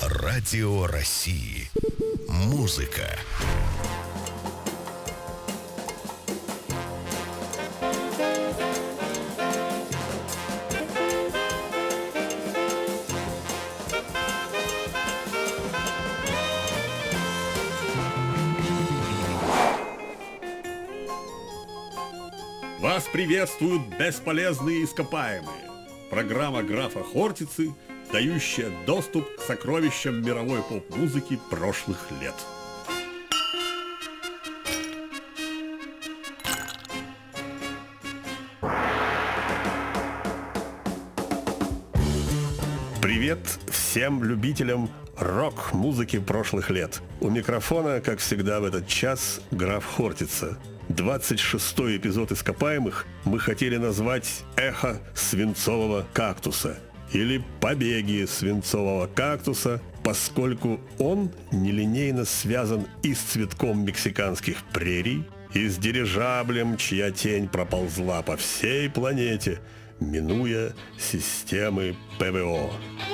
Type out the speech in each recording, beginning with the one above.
Радио России. Музыка. Вас приветствуют бесполезные ископаемые. Программа графа Хортицы, дающая доступ к сокровищам мировой поп-музыки прошлых лет. Привет всем любителям рок-музыки прошлых лет. У микрофона, как всегда в этот час, граф Хортица. 26-й эпизод «Ископаемых» мы хотели назвать «Эхо свинцового кактуса» или «Побеги свинцового кактуса», поскольку он нелинейно связан и с цветком мексиканских прерий, и с дирижаблем, чья тень проползла по всей планете, минуя системы ПВО.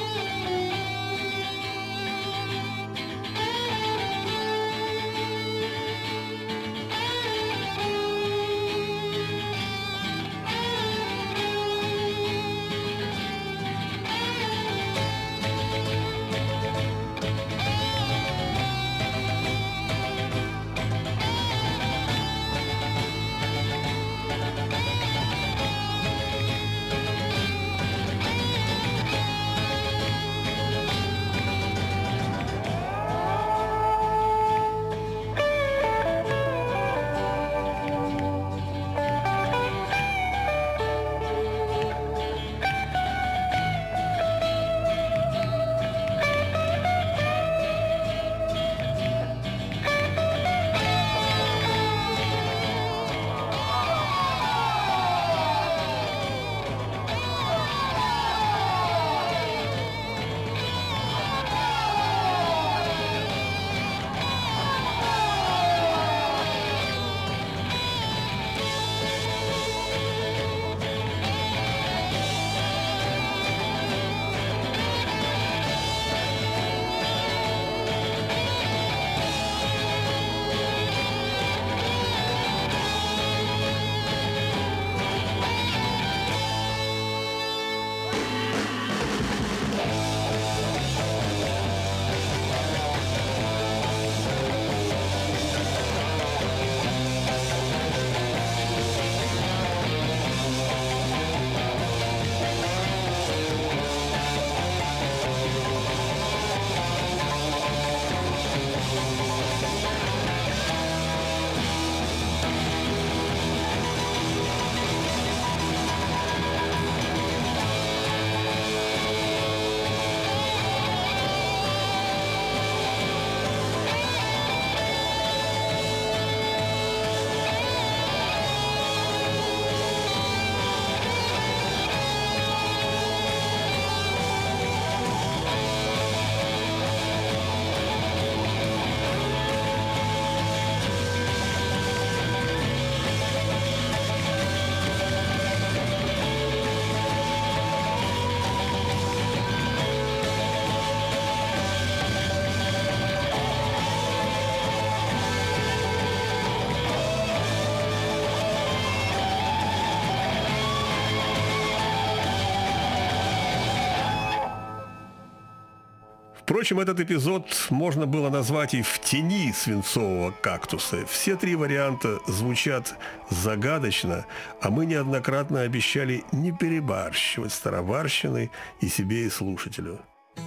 Впрочем, этот эпизод можно было назвать и «В тени свинцового кактуса». Все три варианта звучат загадочно, а мы неоднократно обещали не перебарщивать староварщиной и себе, и слушателю.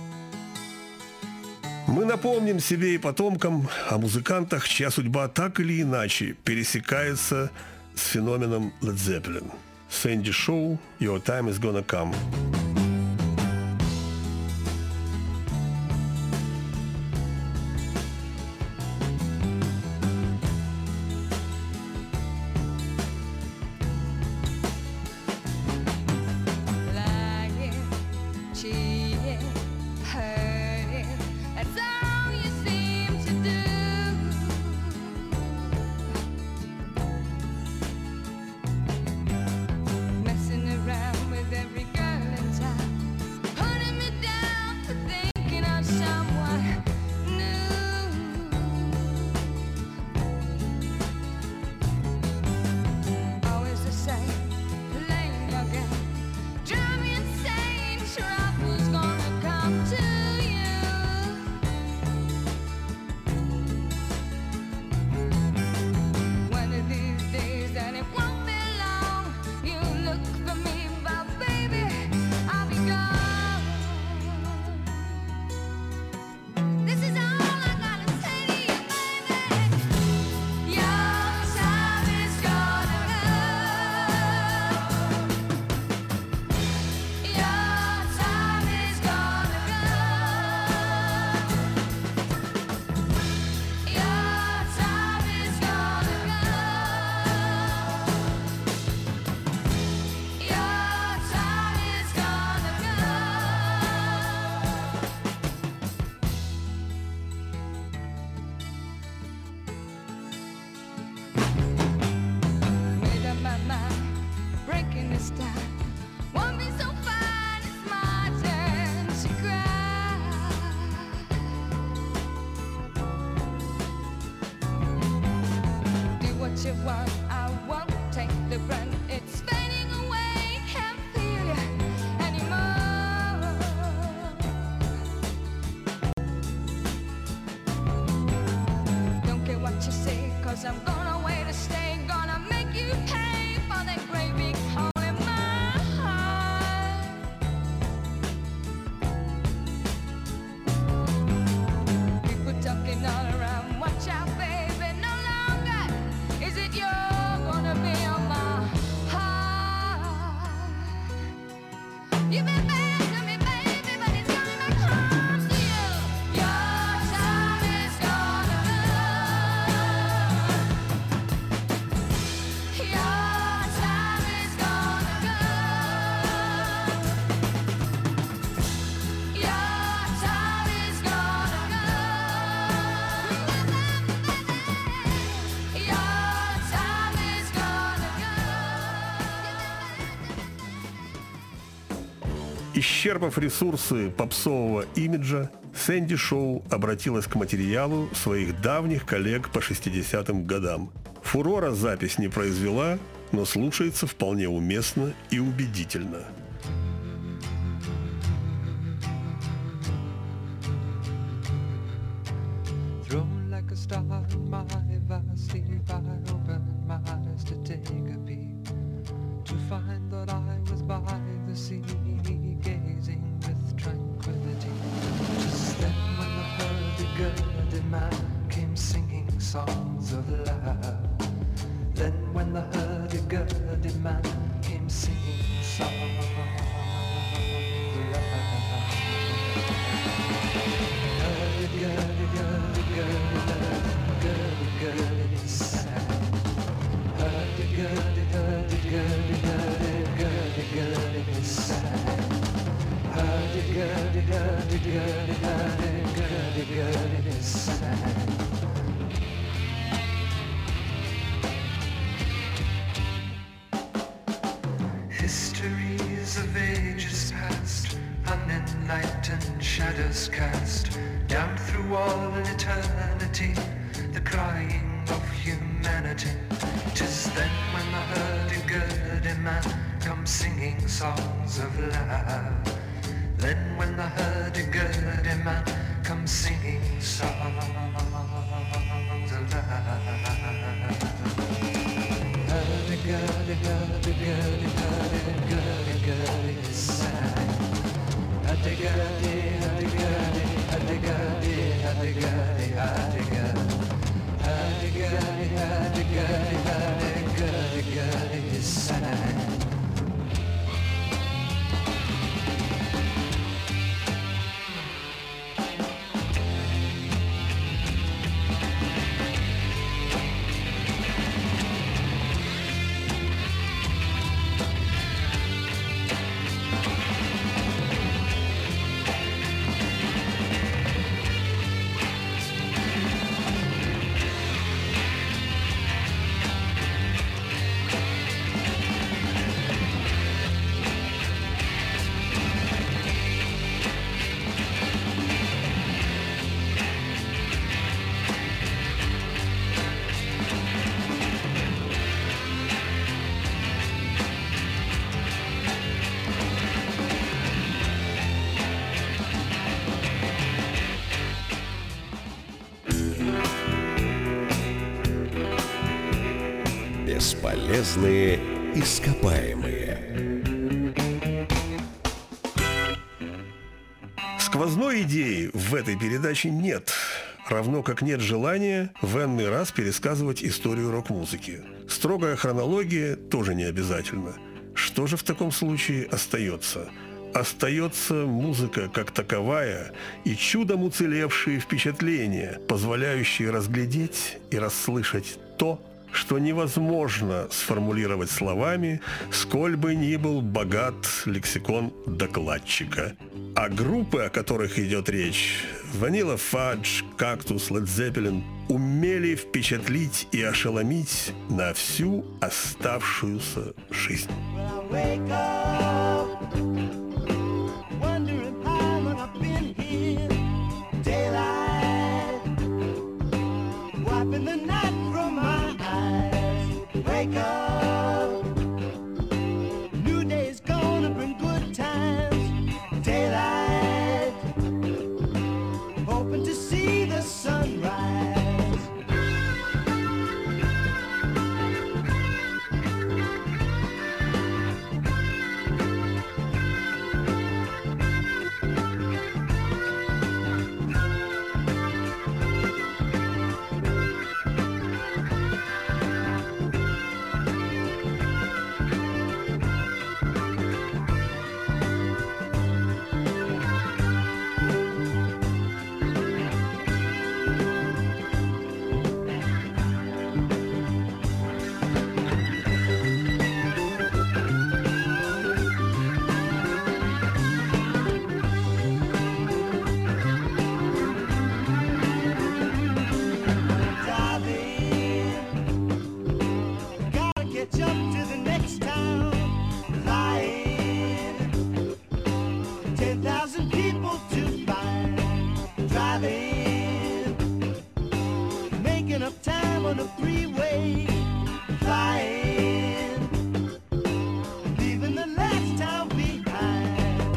Мы напомним себе и потомкам о музыкантах, чья судьба так или иначе пересекается с феноменом Led Zeppelin. Сэнди Шоу, «Your Time is Gonna Come». Messing around with every girl in you want, I won't take the brunt. It's fading away, can't feel you anymore. Don't care what you say, 'cause I'm gonna wait to stay. Gonna make you pay for that great big hole in my heart. People talking all around, watch out, baby, no longer is it you're gonna be on my heart. You've been bad to me, baby, but it's coming back home to you. Your time is gonna go. Your time is gonna go. Your time is gonna go. Your time is gonna go. Исчерпав ресурсы попсового имиджа, Сэнди Шоу обратилась к материалу своих давних коллег по 60-м годам. Фурора запись не произвела, но слушается вполне уместно и убедительно. Thrown like a star in my vast sleep, I opened my eyes to take a peep, to find that I was by the sea, gazing with tranquility. Just then when the hurdy-gurdy man came singing songs of love, then when the hurdy-gurdy man came singing songs of love. Histories of ages past, unenlightened shadows cast down through all eternity, the crying of humanity. 'Tis then when the hurdy-gurdy man comes singing songs of love. Then when the hurdy-gurdy man comes singing songs of love. Hurdy-gurdy, hurdy-gurdy, hurdy-gurdy, sang. Hurdy-gurdy, hurdy-gurdy, hurdy-gurdy, hurdy-gurdy, hurdy-gurdy. Hurdy-gurdy, hurdy-gurdy, hurdy-gurdy, sang. Бесполезные ископаемые. Сквозной идеи в этой передаче нет, равно как нет желания в энный раз пересказывать историю рок-музыки. Строгая хронология тоже не обязательно. Что же в таком случае остается? Остается музыка как таковая и чудом уцелевшие впечатления, позволяющие разглядеть и расслышать то, что невозможно сформулировать словами, сколь бы ни был богат лексикон докладчика. А группы, о которых идет речь, Vanilla Fudge, Cactus, Led Zeppelin, умели впечатлить и ошеломить на всю оставшуюся жизнь. Wiping the night from my eyes. hitch up to the next town. Flying, 10,000 people to find. Driving, making up time on the freeway. Flying, leaving the last town behind.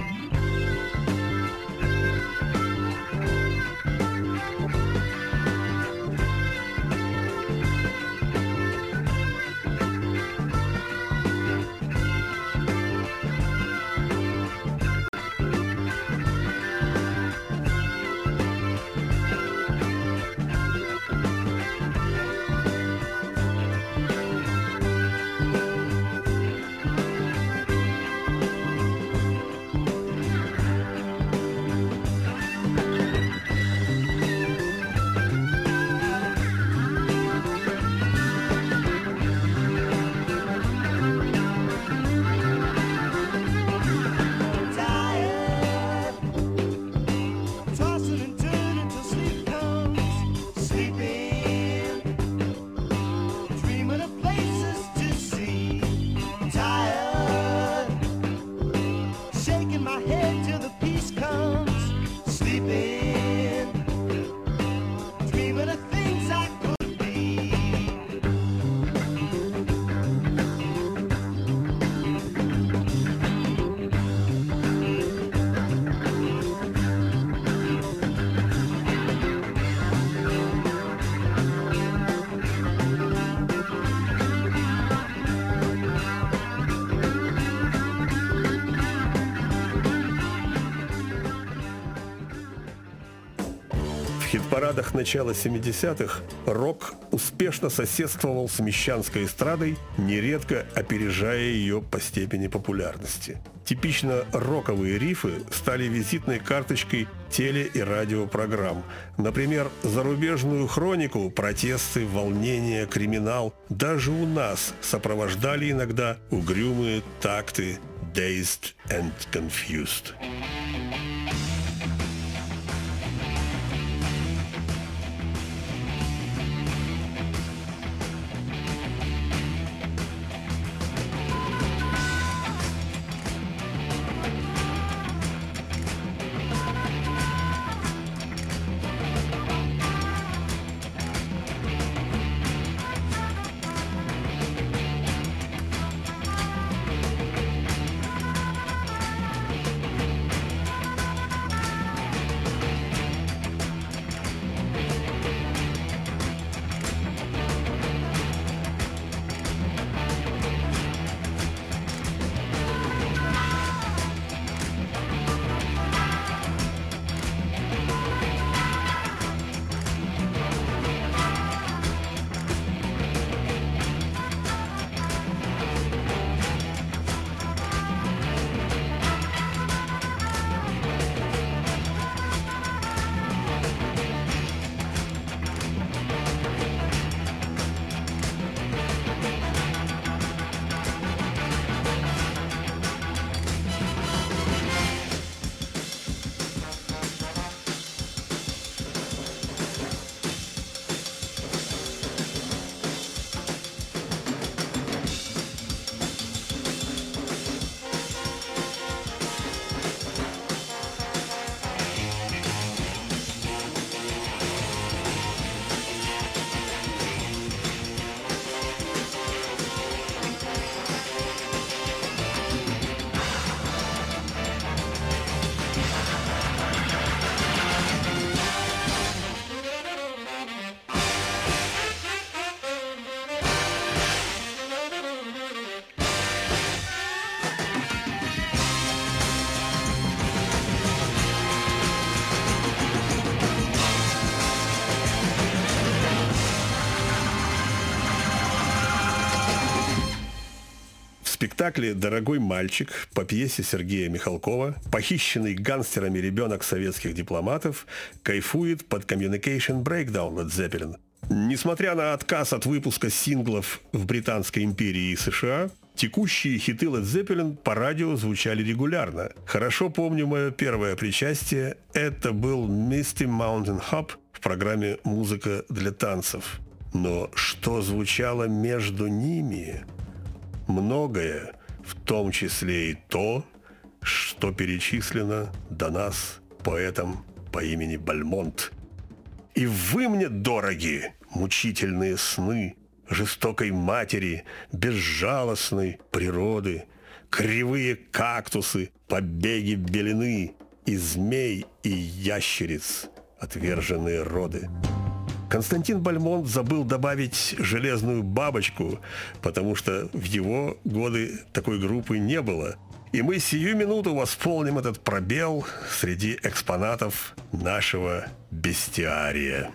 В хит-парадах начала 70-х рок успешно соседствовал с мещанской эстрадой, нередко опережая ее по степени популярности. Типично роковые рифы стали визитной карточкой теле- и радиопрограмм. Например, зарубежную хронику, протесты, волнения, криминал даже у нас сопровождали иногда угрюмые такты «Dazed and Confused». В спектакле «Дорогой мальчик» по пьесе Сергея Михалкова похищенный гангстерами ребенок советских дипломатов кайфует под Communication Breakdown Led Zeppelin. Несмотря на отказ от выпуска синглов в Британской империи и США, текущие хиты Led Zeppelin по радио звучали регулярно. Хорошо помню мое первое причастие. Это был Misty Mountain Hop в программе «Музыка для танцев». Но что звучало между ними? многое, в том числе и то, что перечислено до нас поэтом по имени Бальмонт. И вы мне дороги, мучительные сны жестокой матери, безжалостной природы, кривые кактусы, побеги белины, и змей, и ящериц, отверженные роды. Константин Бальмонт забыл добавить «железную бабочку», потому что в его годы такой группы не было. И мы сию минуту восполним этот пробел среди экспонатов нашего бестиария.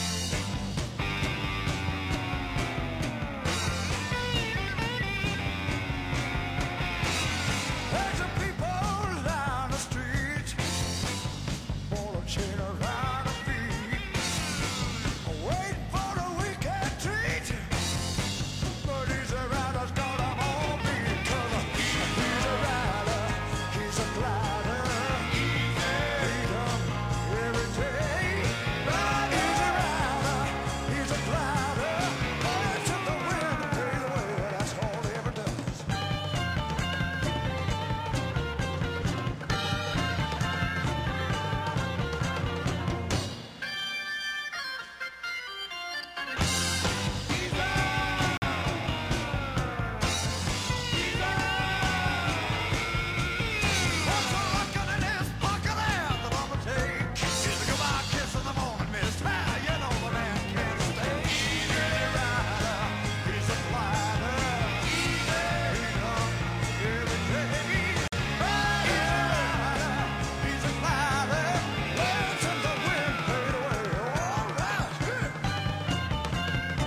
There's some people down the street, full of chain around their feet, waiting for the weekend treat. But he's a rider's got a home beat, 'cause he's a rider, he's a glider, freedom every day. But he's a rider, he's a glider, birds in the wind and fade away. That's all he ever does. What's the looking in his pocket there that I'ma take? Here's a goodbye kiss in the morning mist. Ah, you know the man can't stay. He's a rider, he's a glider, freedom every day. He's a rider, he's a glider, birds in the wind fade away. All right, yeah.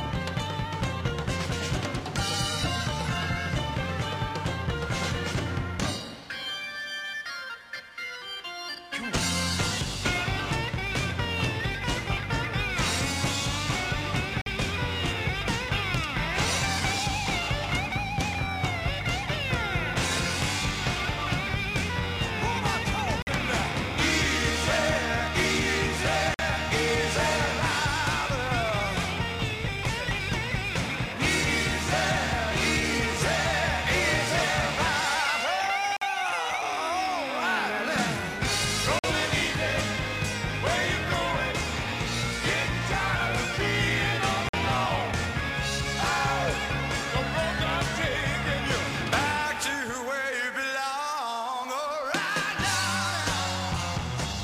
Back to where you belong, right now.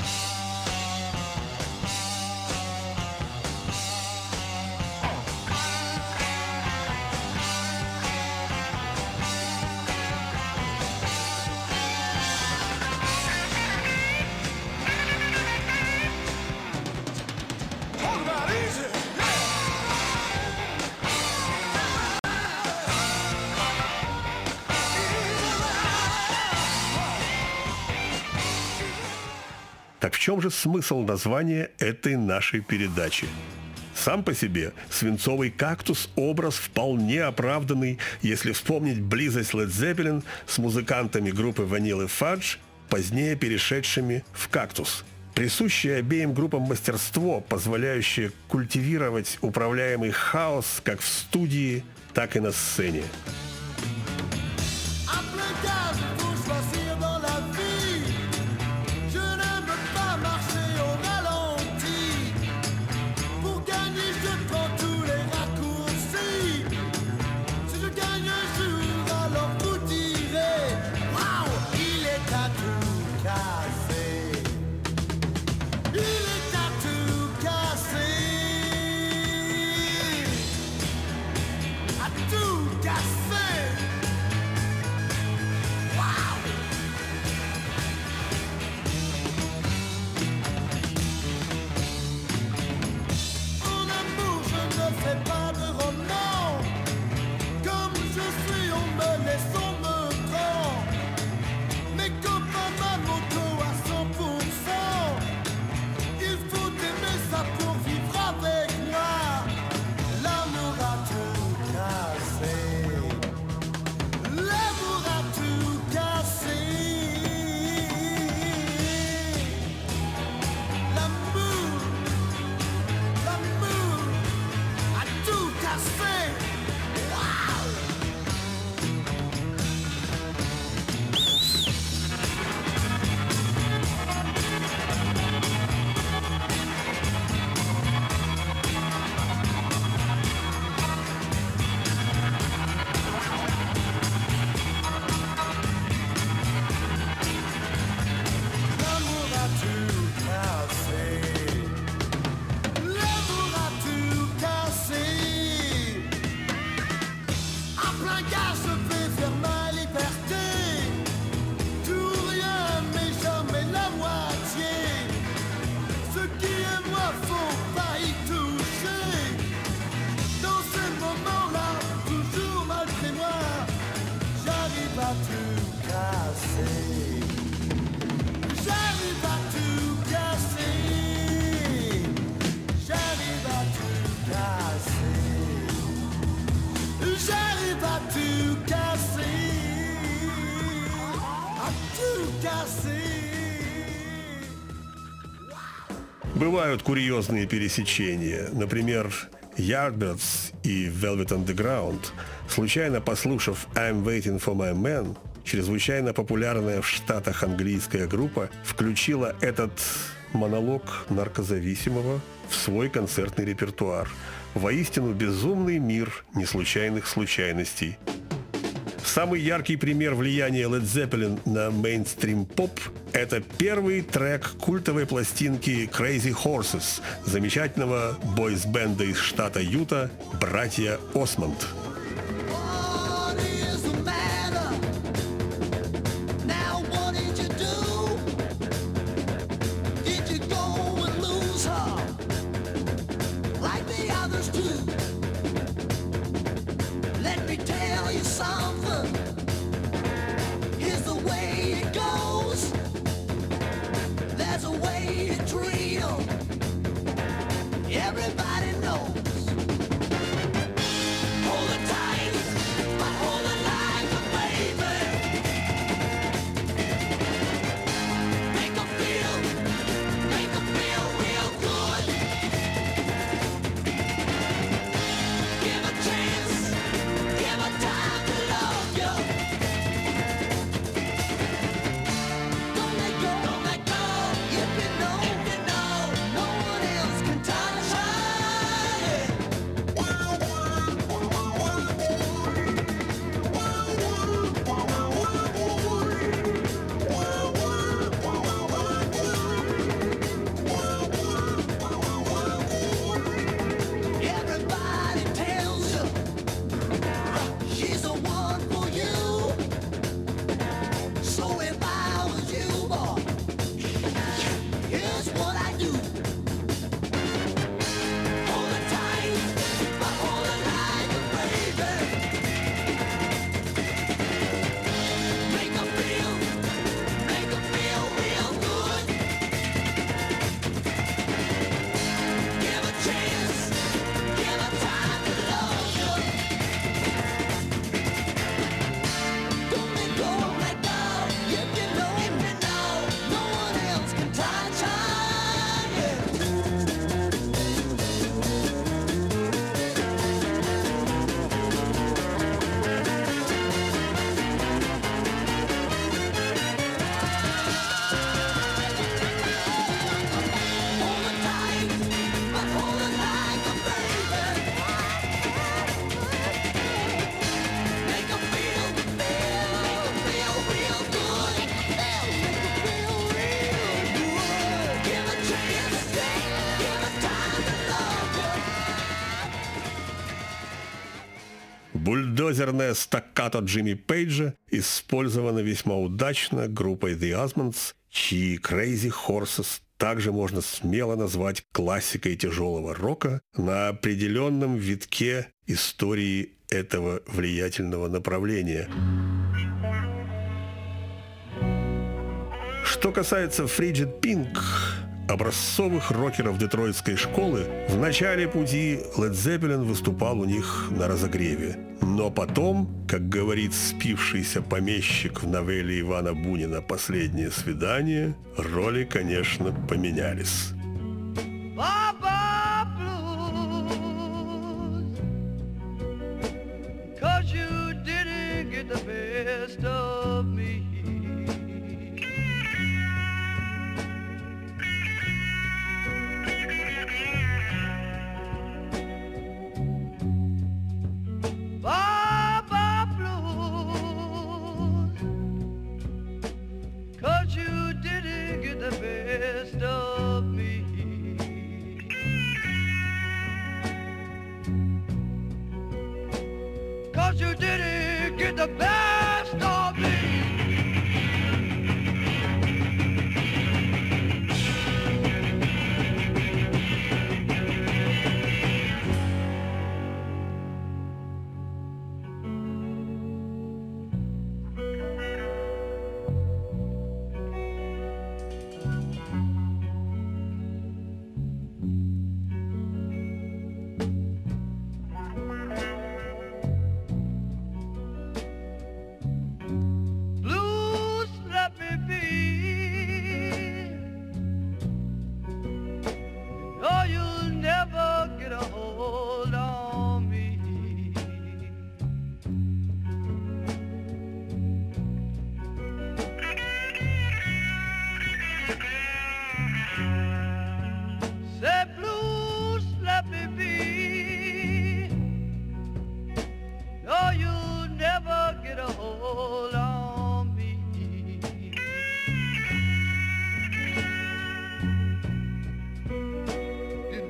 Talk about easy, Так в чем же смысл названия этой нашей передачи? Сам по себе «Свинцовый кактус» – образ вполне оправданный, если вспомнить близость Led Zeppelin с музыкантами группы Vanilla Fudge, позднее перешедшими в «Кактус». Присущее обеим группам мастерство, позволяющее культивировать управляемый хаос как в студии, так и на сцене. À plein gaz, faut choisir dans la vie. Je n'aime pas marcher au ralenti. Pour gagner, je prends tous les raccourcis. Si je gagne un jour, alors vous direz waouh, il est à tout casser. Il est à tout casser. À tout casser. Бывают курьезные пересечения. Например, Yardbirds и Velvet Underground, случайно послушав «I'm Waiting for My Man», чрезвычайно популярная в Штатах английская группа включила этот монолог наркозависимого в свой концертный репертуар. Воистину безумный мир неслучайных случайностей. Самый яркий пример влияния Led Zeppelin на мейнстрим-поп – это первый трек культовой пластинки Crazy Horses замечательного бойс-бенда из штата Юта «Братья Осмонд». What is the matter? Now what did you do? Did you go and lose her like the others do? Let me tell you something. Here's the way it goes. There's a way to treat 'em. Everybody knows. Hold it tight, but hold it like a baby. Make 'em feel real good. Give a chance, give a time to love you. Don't let go, don't let go. If you know, no one else can touch it. Everybody tells you she's the one for you. So if I was you, boy, here's what I do. Hold it tight, but hold it like a baby. Make 'em feel real good. Give a chance, give a time to love you. Don't let go, let go. If you know, no one else can touch it. Hold it tight, but hold it like a baby. Make 'em feel real good. Feel real good. Give a chance, give a time to love you. Бульдозерное стаккато Джимми Пейджа использовано весьма удачно группой The Osmonds, чьи Crazy Horses также можно смело назвать классикой тяжелого рока на определенном витке истории этого влиятельного направления. Что касается Frigid Pink, образцовых рокеров детройтской школы, в начале пути Led Zeppelin выступал у них на разогреве. Но потом, как говорит спившийся помещик в новелле Ивана Бунина «Последнее свидание», роли, конечно, поменялись. Baba Blues, 'cause you didn't get the best of me. Baba Blues, 'cause you didn't get the best of me. 'Cause you didn't get the best of me.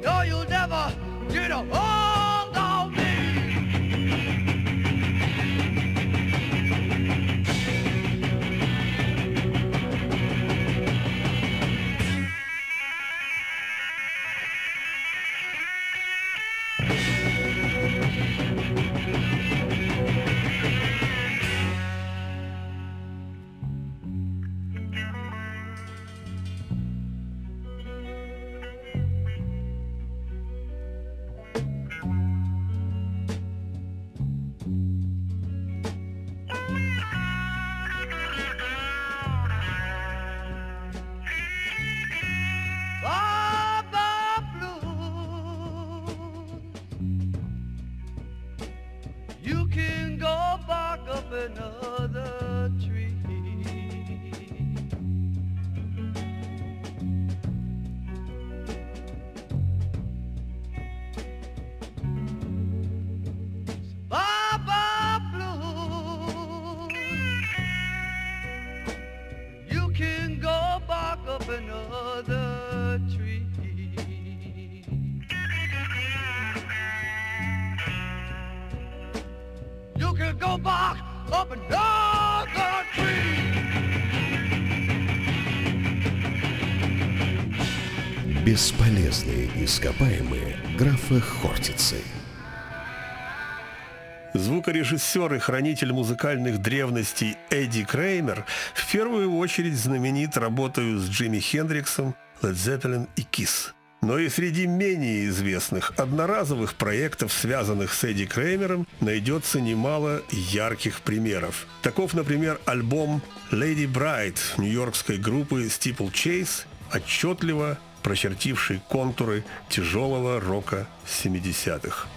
No, you'll never get a hold on me. Baba Blue, you can go bark up another tree. Baba Blue, you can go bark up another tree. You can go bark up another tree. Бесполезные ископаемые графа Хортицы. Звукорежиссер и хранитель музыкальных древностей Эдди Креймер в первую очередь знаменит работою с Джимми Хендриксом, Led Zeppelin и Kiss. Но и среди менее известных одноразовых проектов, связанных с Эдди Креймером, найдется немало ярких примеров. Таков, например, альбом «Lady Bride» нью-йоркской группы Steeplechase, отчетливо прочертивший контуры тяжелого рока 70-х.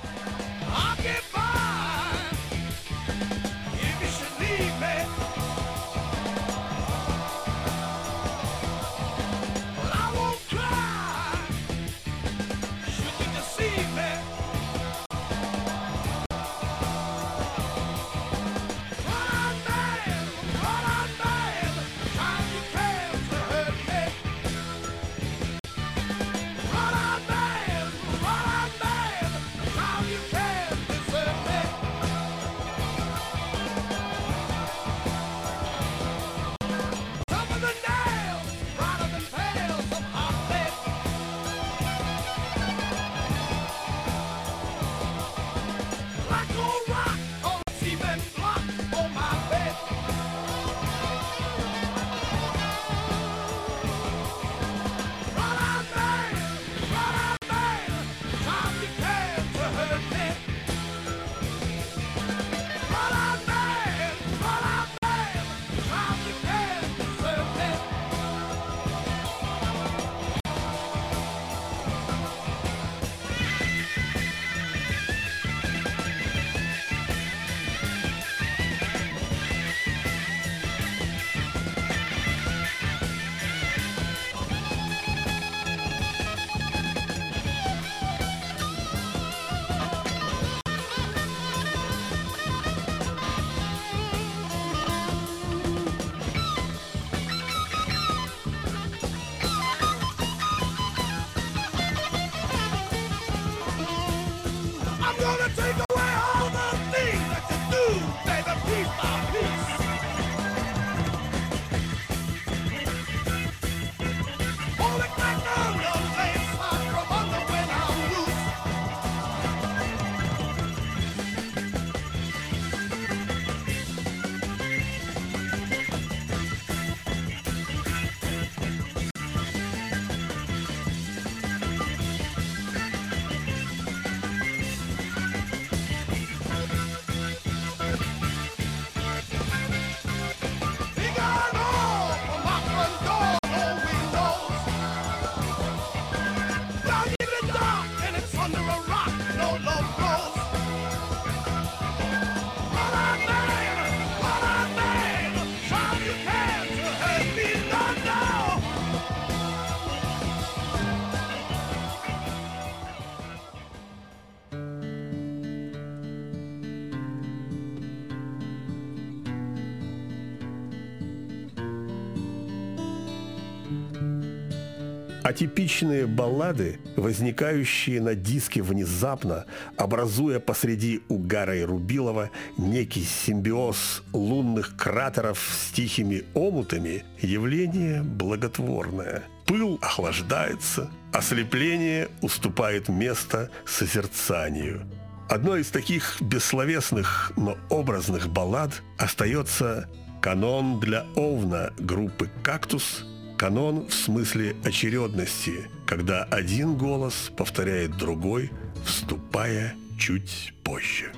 Атипичные баллады, возникающие на диске внезапно, образуя посреди Угара и Рубилова некий симбиоз лунных кратеров с тихими омутами, явление благотворное. Пыл охлаждается, ослепление уступает место созерцанию. Одной из таких бессловесных, но образных баллад остается «Канон для Овна» группы «Кактус». Канон в смысле очередности, когда один голос повторяет другой, вступая чуть позже.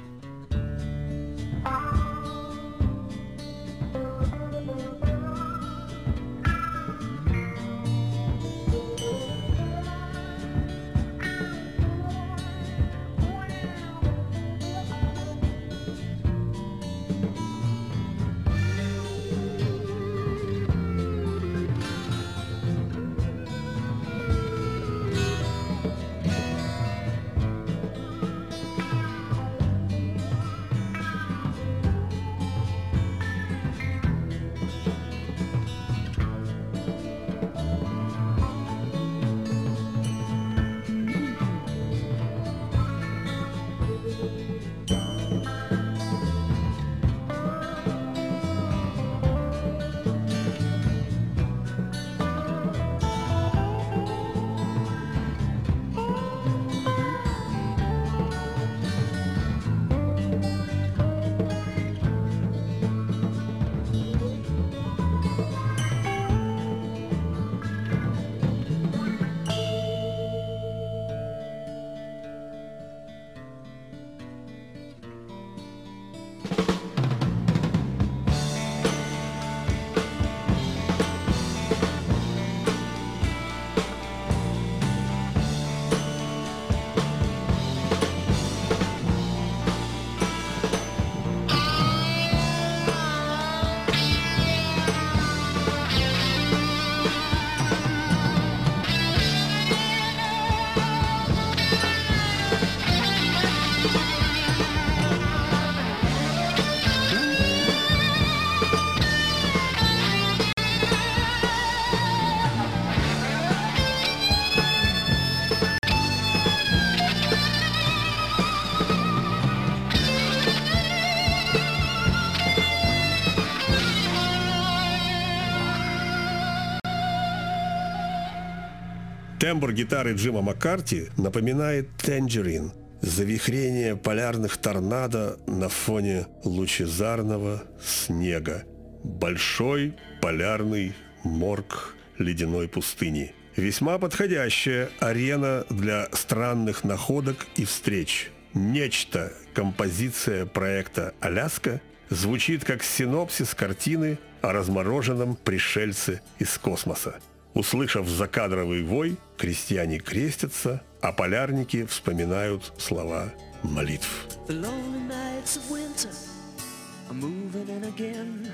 Тембр гитары Джима Маккарти напоминает «Tangerine» – завихрение полярных торнадо на фоне лучезарного снега. Большой полярный морг ледяной пустыни. Весьма подходящая арена для странных находок и встреч. «Нечто» – композиция проекта «Аляска» звучит как синопсис картины о размороженном пришельце из космоса. Услышав закадровый вой, крестьяне крестятся, а полярники вспоминают слова молитв. The lonely nights of winter are moving in again.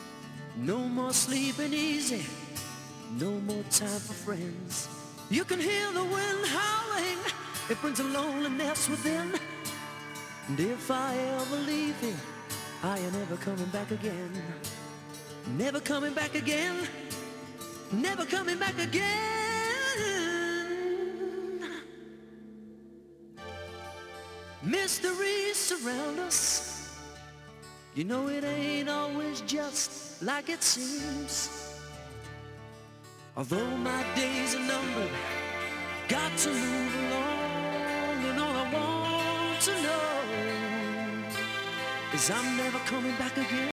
No more sleeping easy, no more time for friends. You can hear the wind howling, it brings a loneliness within. And if I ever leave here, I am never coming back again. Never coming back again. Never coming back again. Mysteries surround us. You know it ain't always just like it seems. Although my days are numbered, got to move along, and all I want to know is I'm never coming back again.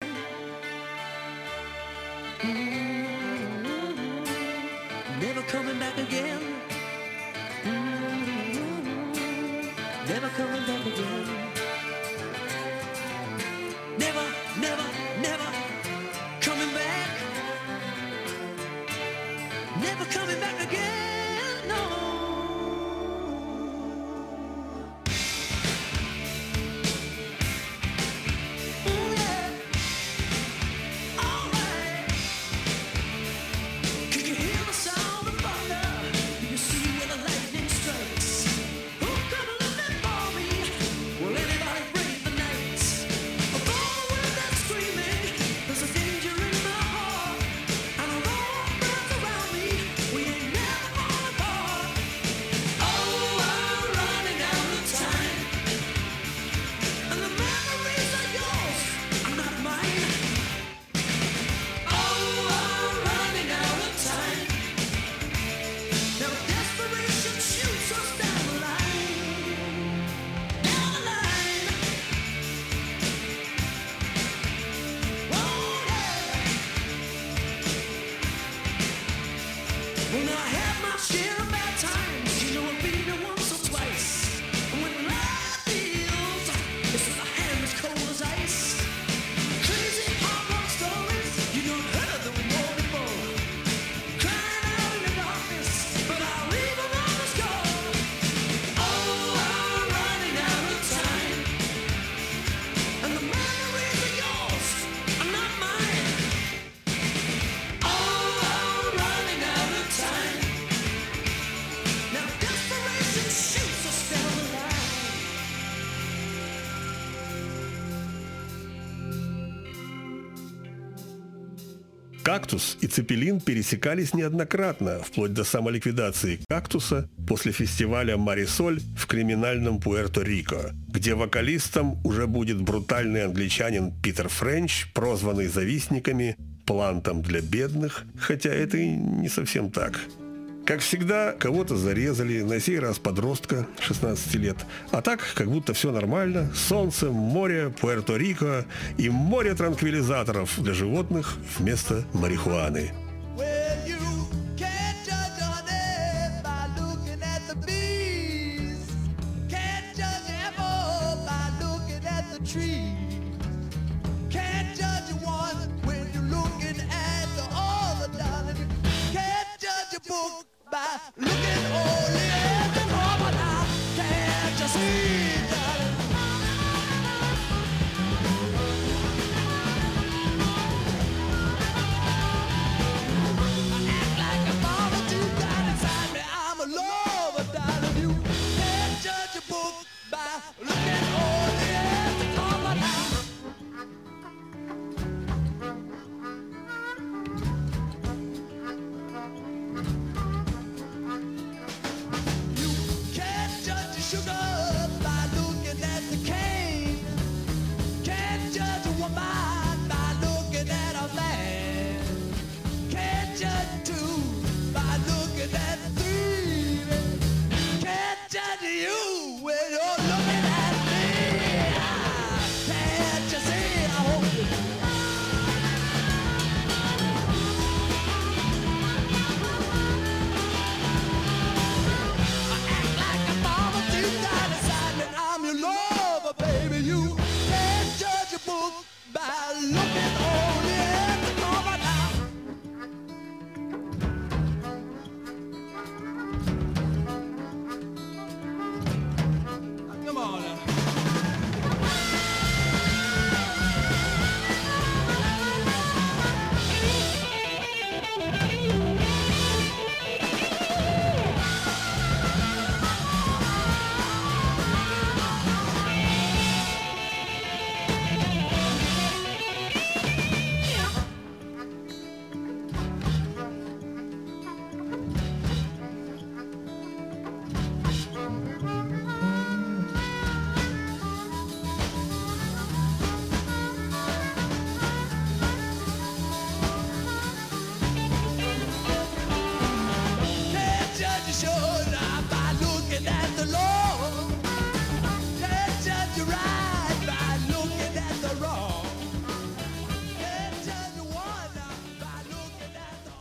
Never coming back again. Never coming back again. Never, never, never coming back. Never coming back again, no. Well, «Кактус» и «Цепелин» пересекались неоднократно, вплоть до самоликвидации «Кактуса» после фестиваля «Марисоль» в криминальном Пуэрто-Рико, где вокалистом уже будет брутальный англичанин Питер Френч, прозванный завистниками «плантом для бедных», хотя это и не совсем так. Как всегда, кого-то зарезали, на сей раз подростка, 16 лет. А так, как будто все нормально. Солнце, море, Пуэрто-Рико и море транквилизаторов для животных вместо марихуаны. Well, you can't judge a honey by looking at the bees. Can't judge an apple by looking at the tree. Can't judge one when you're looking at the other, darling. Can't judge a book by looking only at the cover. Now, can't you see, darling? Act like a mama deep down inside me. I'm a lover, darling. You can't judge a book by looking only at the cover. Now, you can't judge the sugar by looking at the cane. Can't judge a woman by looking at a man. Can't judge two by looking at three. Can't judge you when you're looking at me. Can't you see? I hope you do. I act like a mama deep down inside me. I'm your lover, baby. You can't judge a book by looking only at the cover now. Come on now. Can't judge your shoulder by looking at the Lord. Can't judge your right by looking at the wrong. Can't judge one by looking at the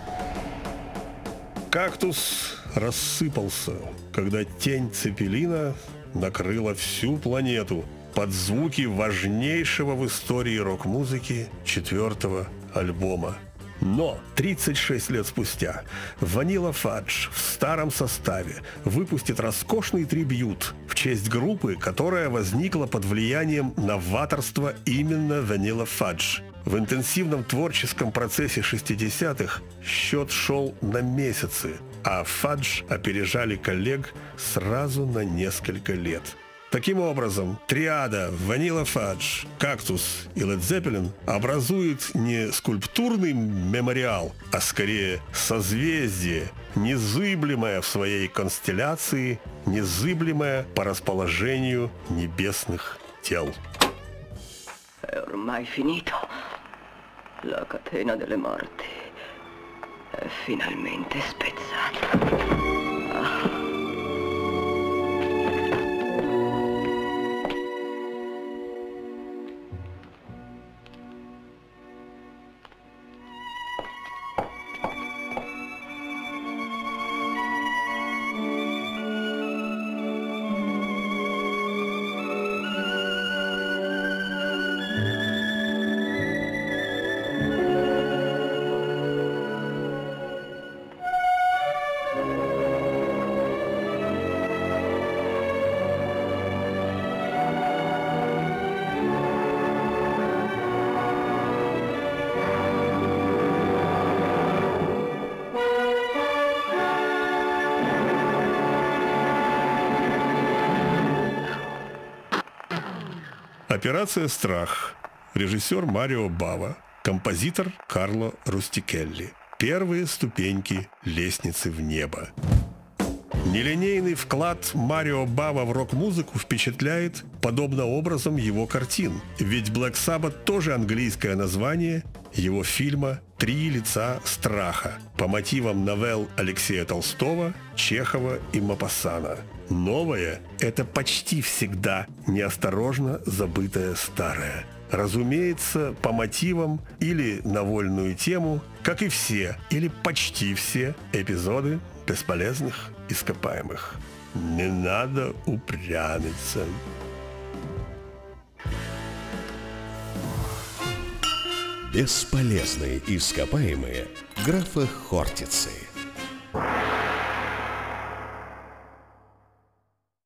«Кактус» рассыпался, когда тень Цепелина накрыла всю планету под звуки важнейшего в истории рок-музыки 4-го альбома. Но 36 лет спустя Vanilla Fudge в старом составе выпустит роскошный трибьют в честь группы, которая возникла под влиянием новаторства именно Vanilla Fudge. В интенсивном творческом процессе 60-х счет шел на месяцы, а Fudge опережали коллег сразу на несколько лет. Таким образом, триада Vanilla Fudge, «Кактус» и Led Zeppelin образует не скульптурный мемориал, а скорее созвездие, незыблемое в своей констелляции, незыблемое по расположению небесных тел. È ormai finito. La catena delle morti è finalmente spezzata. Операция «Страх». Режиссер Марио Бава. Композитор Карло Рустикелли. Первые ступеньки лестницы в небо. Нелинейный вклад Марио Бава в рок-музыку впечатляет подобно образом его картин. Ведь Black Sabbath тоже английское название его фильма «Три лица страха» по мотивам новелл Алексея Толстого, Чехова и Мопассана. Новое – это почти всегда неосторожно забытое старое. Разумеется, по мотивам или на вольную тему, как и все или почти все эпизоды бесполезных ископаемых. Не надо упрямиться. Бесполезные ископаемые графа Хортицы.